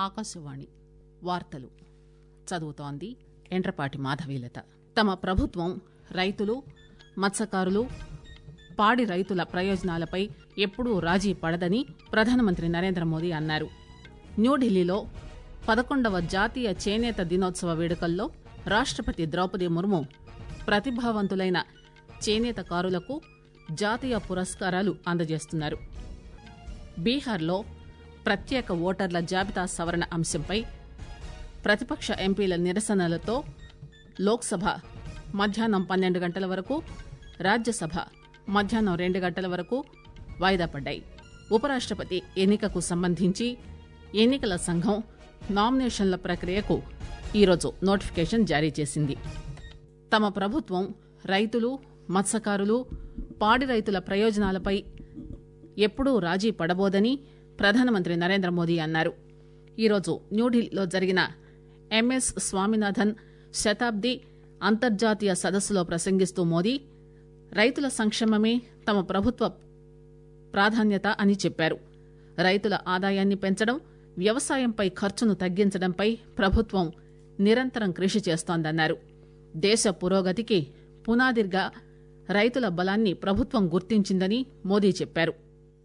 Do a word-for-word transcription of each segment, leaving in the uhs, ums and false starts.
ఆకాశవాణి వార్తలు చదువుతోంది ఎండ్రపాటి మాధవీలత. తమ ప్రభుత్వం రైతులు, మత్స్యకారులు, పాడి రైతుల ప్రయోజనాలపై ఎప్పుడూ రాజీ పడదని ప్రధానమంత్రి నరేంద్ర మోదీ అన్నారు. న్యూఢిల్లీలో పదకొండవ జాతీయ చేనేత దినోత్సవ వేడుకల్లో రాష్టపతి ద్రౌపది ముర్ము ప్రతిభావంతులైన చేనేతకారులకు జాతీయ పురస్కారాలు అందజేస్తున్నారు. బీహార్లో ప్రత్యేక ఓటర్ల జాబితా సవరణ అంశంపై ప్రతిపక్ష ఎంపీల నిరసనలతో లోక్సభ మధ్యాహ్నం పన్నెండు గంటల వరకు, రాజ్యసభ మధ్యాహ్నం రెండు గంటల వరకు వాయిదా పడ్డాయి. ఉపరాష్టపతి ఎన్నికకు సంబంధించి ఎన్నికల సంఘం నామినేషన్ల ప్రక్రియకు ఈరోజు నోటిఫికేషన్ జారీ చేసింది. తమ ప్రభుత్వం రైతులు, మత్స్యకారులు, పాడి రైతుల ప్రయోజనాలపై ఎప్పుడూ రాజీ పడబోదని ప్రధానమంత్రి నరేంద్ర మోదీ అన్నారు. ఈరోజు న్యూఢిల్లీలో జరిగిన ఎంఎస్ స్వామినాథన్ శతాబ్ది అంతర్జాతీయ సదస్సులో ప్రసంగిస్తూ మోదీ రైతుల సంక్షేమమే తమ ప్రభుత్వ ప్రాధాన్యత అని చెప్పారు. రైతుల ఆదాయాన్ని పెంచడం, వ్యవసాయంపై ఖర్చును తగ్గించడంపై ప్రభుత్వం నిరంతరం కృషి చేస్తోందన్నారు. దేశ పురోగతికి పునాదిగా రైతుల బలాన్ని ప్రభుత్వం గుర్తించిందని మోదీ చెప్పారు.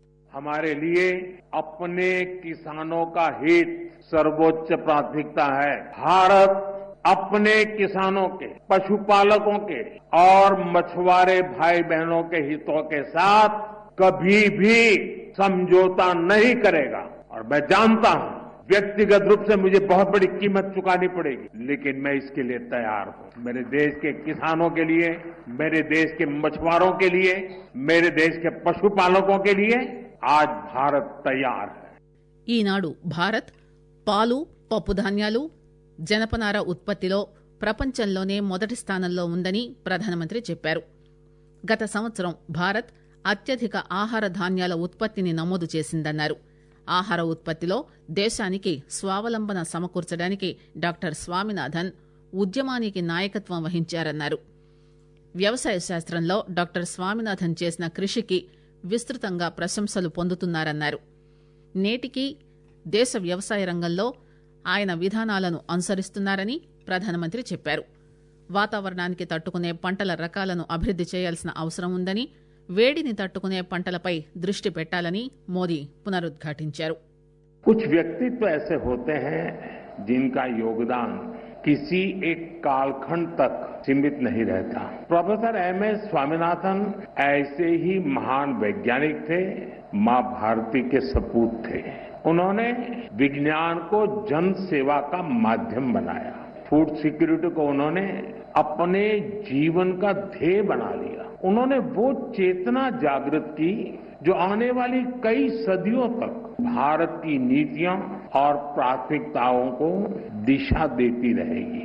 हमारे लिए अपने किसानों का हित सर्वोच्च प्राथमिकता है. भारत अपने किसानों के, पशुपालकों के और मछुआरे भाई बहनों के हितों के साथ कभी भी समझौता नहीं करेगा. और मैं जानता हूं व्यक्तिगत रूप से मुझे बहुत बड़ी कीमत चुकानी पड़ेगी, लेकिन मैं इसके लिए तैयार हूं. मेरे देश के किसानों के लिए, मेरे देश के मछुआरों के लिए, मेरे देश के पशुपालकों के लिए आज भारत तैयार है. ఈనాడు భారత్ పాలు, పప్పు ధాన్యాలు, జనపనార ఉత్పత్తిలో ప్రపంచంలోనే మొదటి స్థానంలో ఉందని ప్రధానమంత్రి చెప్పారు. గత సంవత్సరం భారత్ అత్యధిక ఆహార ధాన్యాల ఉత్పత్తిని నమోదు చేసిందన్నారు. ఆహార ఉత్పత్తిలో దేశానికి స్వావలంబన సమకూర్చడానికి డాక్టర్ స్వామినాథన్ ఉద్యమానికి నాయకత్వం వహించారన్నారు. వ్యవసాయ శాస్త్రంలో డాక్టర్ స్వామినాథన్ చేసిన కృషికి విస్తృతంగా ప్రశంసలు పొందుతున్నారన్నారు. నేటికి దేశ వ్యవసాయ రంగంలో ఆయన విధానాలను అనుసరిస్తున్నారని ప్రధానమంత్రి చెప్పారు. వాతావరణానికి తట్టుకునే పంటల రకాలను అభివృద్ది చేయాల్సిన అవసరం ఉందని, వేడిని తట్టుకునే పంటలపై దృష్టి పెట్టాలని మోదీ పునరుద్ఘాటించారు. कुछ व्यक्तित्व ऐसे होते हैं जिनका योगदान किसी एक कालखंड तक सीमित नहीं रहता. प्रोफेसर एम एस स्वामीनाथन ऐसे ही महान वैज्ञानिक थे, मां भारती के सपूत थे. उन्होंने विज्ञान को जन सेवा का माध्यम बनाया. फूड सिक्योरिटी को उन्होंने अपने जीवन का ध्येय बना लिया. उन्होंने वो चेतना जागृत की जो आने वाली कई सदियों तक भारत की नीतियां और प्राथमिकताओं को दिशा देती रहेगी.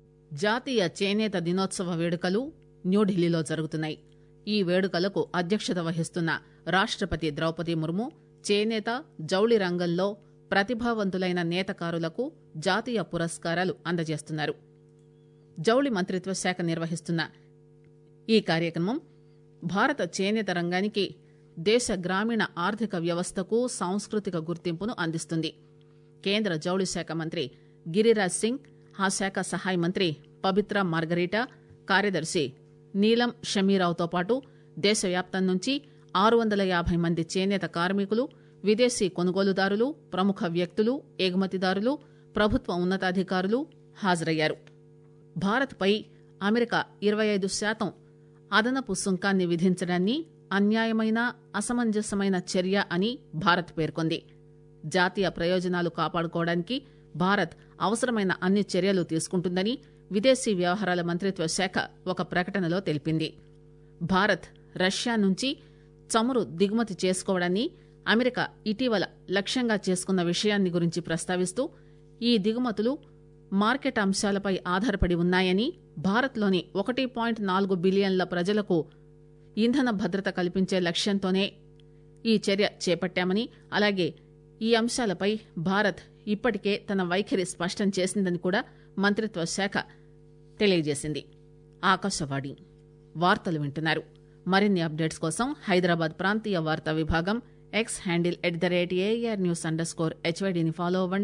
జాతీయ చేనేత దినోత్సవ వేడుకలు న్యూఢిల్లీలో జరుగుతున్నాయి. ఈ వేడుకలకు అధ్యక్షత వహిస్తున్న రాష్టపతి ద్రౌపది ముర్ము చేనేత, జౌళి రంగంలో ప్రతిభావంతులైన నేతకారులకు జాతీయ పురస్కారాలు అందజేస్తున్నారు. జౌళి మంత్రిత్వ శాఖ నిర్వహిస్తున్న ఈ కార్యక్రమం భారత చేనేత రంగానికి, దేశ గ్రామీణ ఆర్థిక వ్యవస్థకు సాంస్కృతిక గుర్తింపును అందిస్తుంది. కేంద్ర జౌళి శాఖ మంత్రి గిరిరాజ్ సింగ్, ఆ శాఖ సహాయ మంత్రి పబిత్రా మార్గరీటా, కార్యదర్శి నీలం షమీరావుతో పాటు దేశవ్యాప్తం నుంచి ఆరు వందల యాభై మంది చేనేత కార్మికులు, విదేశీ కొనుగోలుదారులు, ప్రముఖ వ్యక్తులు, ఎగుమతిదారులు, ప్రభుత్వ ఉన్నతాధికారులు హాజరయ్యారు. భారత్పై అమెరికా ఇరవై ఐదు శాతం అదనపు సుంకాన్ని విధించడాన్ని అన్యాయమైన, అసమంజసమైన చర్య అని భారత్ పేర్కొంది. జాతీయ ప్రయోజనాలు కాపాడుకోవడానికి భారత్ అవసరమైన అన్ని చర్యలు తీసుకుంటుందని విదేశీ వ్యవహారాల మంత్రిత్వ శాఖ ఒక ప్రకటనలో తెలిపింది. భారత్ రష్యా నుంచి చమురు దిగుమతి చేసుకోవడాన్ని అమెరికా ఇటీవల లక్ష్యంగా చేసుకున్న విషయాన్ని గురించి ప్రస్తావిస్తూ, ఈ దిగుమతులు మార్కెట్ అంశాలపై ఆధారపడి ఉన్నాయని, భారత్లోని ఒకటి పాయింట్ నాలుగు బిలియన్ల ప్రజలకు ఇంధన భద్రత కల్పించే లక్ష్యంతోనే ఈ చర్య చేపట్టామని, అలాగే ఈ అంశాలపై భారత్ ఇప్పటికే తన వైఖరి స్పష్టం చేసిందని కూడా మంత్రిత్వ శాఖ తెలియజేసింది. ఆకాశవాణి వార్తలు వింటున్నారు. మరిన్ని అప్డేట్స్ కోసం హైదరాబాద్ ప్రాంతీయ వార్తా విభాగం X handle at the rate AIR news underscore హెచ్వైడీని ఫాలో అవ్వండి.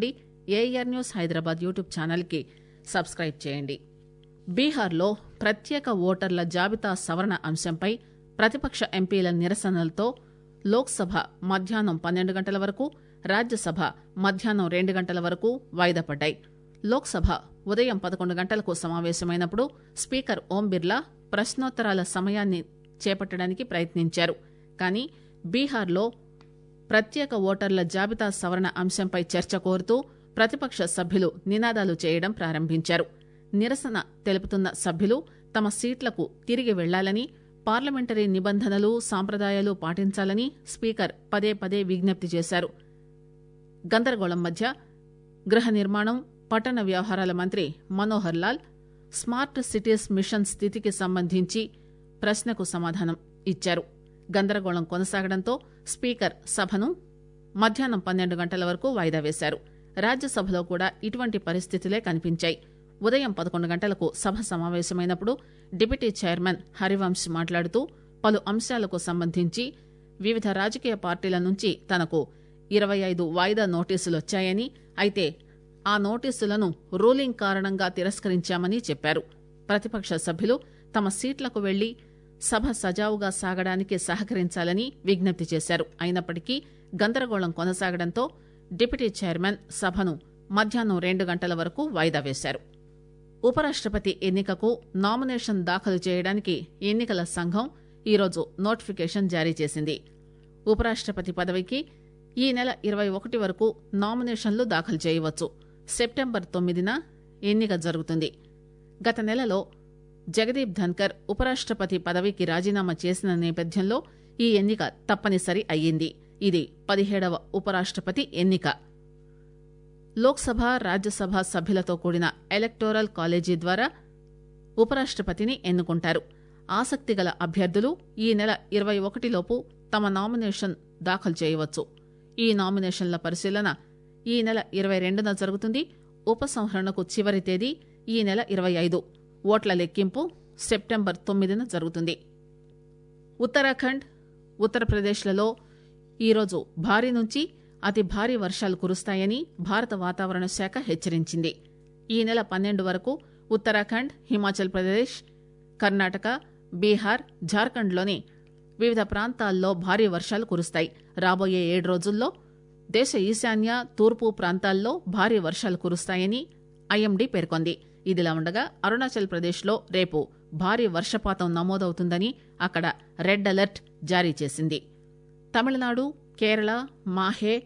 ఏఆర్ న్యూస్ హైదరాబాద్ యూట్యూబ్ ఛానల్కి సబ్స్క్రైబ్ చేయండి. బీహార్లో ప్రత్యేక ఓటర్ల జాబితా సవరణ అంశంపై ప్రతిపక్ష ఎంపీల నిరసనలతో లోక్సభ మధ్యాహ్నం పన్నెండు గంటల వరకు, రాజ్యసభ మధ్యాహ్నం రెండు గంటల వరకు వాయిదా పడ్డాయి. లోక్సభ ఉదయం పదకొండు గంటలకు సమావేశమైనప్పుడు స్పీకర్ ఓం బిర్లా ప్రశ్నోత్తరాల సమయాన్ని చేపట్టడానికి ప్రయత్నించారు. కానీ బీహార్లో ప్రత్యేక ఓటర్ల జాబితా సవరణ అంశంపై చర్చ కోరుతూ ప్రతిపక్ష సభ్యులు నినాదాలు చేయడం ప్రారంభించారు. నిరసన తెలుపుతున్న సభ్యులు తమ సీట్లకు తిరిగి వెళ్లాలని, పార్లమెంటరీ నిబంధనలు సాంప్రదాయాలు పాటించాలని స్పీకర్ పదే పదే విజ్ఞప్తి చేశారు. గందరగోళం మధ్య గృహ నిర్మాణం, పట్టణ వ్యవహారాల మంత్రి Manohar Lal smart cities mission స్థితికి సంబంధించి ప్రశ్నకు సమాధానం ఇచ్చారు. గందరగోళం కొనసాగడంతో స్పీకర్ సభను మధ్యాహ్నం పన్నెండు గంటల వరకు వాయిదా వేశారు. రాజ్యసభలో కూడా ఇటువంటి పరిస్థితులే కనిపించాయి. ఉదయం పదకొండు గంటలకు సభ సమావేశమైనప్పుడు డిప్యూటీ చైర్మన్ హరివంశ్ మాట్లాడుతూ పలు అంశాలకు సంబంధించి వివిధ రాజకీయ పార్టీల నుంచి తనకు ఇరవై ఐదు వాయిదా నోటీసులొచ్చాయని, అయితే ఆ నోటీసులను రూలింగ్ కారణంగా తిరస్కరించామని చెప్పారు. ప్రతిపక్ష సభ్యులు తమ సీట్లకు వెళ్లి సభ సజావుగా సాగడానికి సహకరించాలని విజ్ఞప్తి చేశారు. అయినప్పటికీ గందరగోళం కొనసాగడంతో డిప్యూటీ చైర్మన్ సభను మధ్యాహ్నం రెండు గంటల వరకు వాయిదా వేశారు. ఉపరాష్టపతి ఎన్నికకు నామినేషన్ దాఖలు చేయడానికి ఎన్నికల సంఘం ఈరోజు నోటిఫికేషన్ జారీ చేసింది. ఉపరాష్టపతి పదవికి ఈ నెల ఇరవై ఒకటి వరకు నామినేషన్లు దాఖలు చేయవచ్చు. సెప్టెంబర్ తొమ్మిదిన ఎన్నిక జరుగుతుంది. గత నెలలో జగదీప్ ధన్కర్ ఉపరాష్టపతి పదవికి రాజీనామా చేసిన నేపథ్యంలో ఈ ఎన్నిక తప్పనిసరి అయ్యింది. ఇది పదిహేడవ ఉపరాష్టపతి ఎన్నిక. లోక్సభ, రాజ్యసభ సభ్యులతో కూడిన ఎలక్టోరల్ కాలేజీ ద్వారా ఉపరాష్టపతిని ఎన్నుకుంటారు. ఆసక్తిగల అభ్యర్థులు ఈ నెల ఇరవై ఒకటిలోపు తమ నామినేషన్ దాఖలు చేయవచ్చు. ఈ నామినేషన్ల పరిశీలన ఈ నెల ఇరవై రెండున జరుగుతుంది. ఉపసంహరణకు చివరి తేదీ ఈ నెల ఇరవై ఐదు. ఓట్ల లెక్కింపు సెప్టెంబర్ తొమ్మిదిన జరుగుతుంది. ఉత్తరాఖండ్, ఉత్తరప్రదేశ్లలో ఈరోజు భారీ నుంచి అతి భారీ వర్షాలు కురుస్తాయని భారత వాతావరణ శాఖ హెచ్చరించింది. ఈ నెల పన్నెండు వరకు ఉత్తరాఖండ్, హిమాచల్ ప్రదేశ్, కర్ణాటక, బీహార్, జార్ఖండ్లోని వివిధ ప్రాంతాల్లో భారీ వర్షాలు కురుస్తాయి. రాబోయే ఏడు రోజుల్లో దేశ ఈశాన్య, తూర్పు ప్రాంతాల్లో భారీ వర్షాలు కురుస్తాయని ఐఎండీ పేర్కొంది. ఇదిలా ఉండగా అరుణాచల్ ప్రదేశ్లో రేపు భారీ వర్షపాతం నమోదవుతుందని అక్కడ రెడ్ అలర్ట్ జారీ చేసింది. తమిళనాడు, కేరళ, మాహే,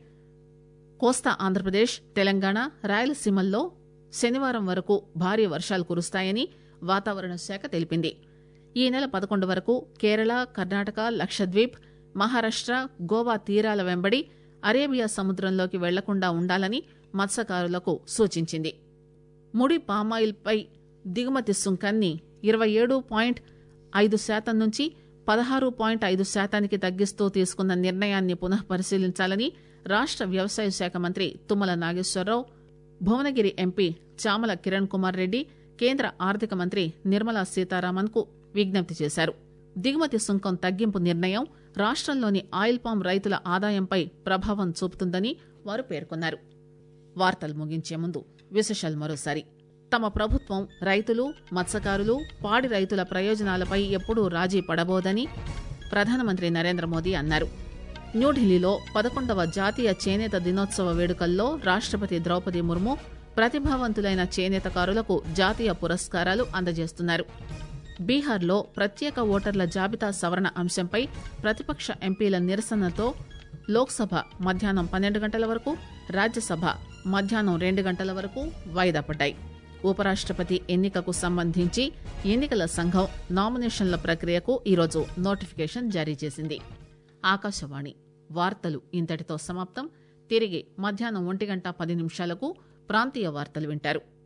కోస్తా ఆంధ్రప్రదేశ్, తెలంగాణ, రాయలసీమల్లో శనివారం వరకు భారీ వర్షాలు కురుస్తాయని వాతావరణ శాఖ తెలిపింది. ఈ నెల పదకొండు వరకు కేరళ, కర్ణాటక, లక్షద్వీప్, మహారాష్ట, గోవా తీరాల వెంబడి అరేబియా సముద్రంలోకి వెళ్లకుండా ఉండాలని మత్స్యకారులకు సూచించింది. ముడి పామాయిల్పై దిగుమతి సుంకాన్ని ఇరవై ఏడు పాయింట్ ఐదు శాతం నుంచి పదహారు పాయింట్ ఐదు శాతానికి తగ్గిస్తూ తీసుకున్న నిర్ణయాన్ని పునః పరిశీలించాలని రాష్ట వ్యవసాయ శాఖ మంత్రి తుమ్మల నాగేశ్వరరావు, భువనగిరి ఎంపీ చామల కిరణ్ కుమార్ రెడ్డి కేంద్ర ఆర్థిక మంత్రి నిర్మలా సీతారామన్ కు విజ్ఞప్తి చేశారు. దిగుమతి సుంకం తగ్గింపు నిర్ణయం రాష్టంలోని ఆయిల్ పామ్ రైతుల ఆదాయంపై ప్రభావం చూపుతుందని వారు పేర్కొన్నారు. వార్తలు ముగించే ముందు విశేషాలు మరోసారి. తమ ప్రభుత్వం రైతులు, మత్స్యకారులు, పాడి రైతుల ప్రయోజనాలపై ఎప్పుడూ రాజీ పడబోదని ప్రధానమంత్రి నరేంద్ర మోదీ అన్నారు. న్యూఢిల్లీలో పదకొండవ జాతీయ చేనేత దినోత్సవ వేడుకల్లో రాష్టపతి ద్రౌపది ముర్ము ప్రతిభావంతులైన చేనేతకారులకు జాతీయ పురస్కారాలు అందజేస్తున్నారు. బీహార్లో ప్రత్యేక ఓటర్ల జాబితా సవరణ అంశంపై ప్రతిపక్ష ఎంపీల నిరసనతో లోక్సభ మధ్యాహ్నం పన్నెండు గంటల వరకు, రాజ్యసభ మధ్యాహ్నం రెండు గంటల వరకు వాయిదా పడ్డాయి. ఉపరాష్టపతి ఎన్నికకు సంబంధించి ఎన్నికల సంఘం నామినేషన్ల ప్రక్రియకు ఈరోజు నోటిఫికేషన్ జారీ చేసింది. ఆకాశవాణి వార్తలు ఇంతటితో సమాప్తం. తిరిగి మధ్యాహ్నం ఒంటి గంట పది నిమిషాలకు ప్రాంతీయ వార్తలు వింటారు.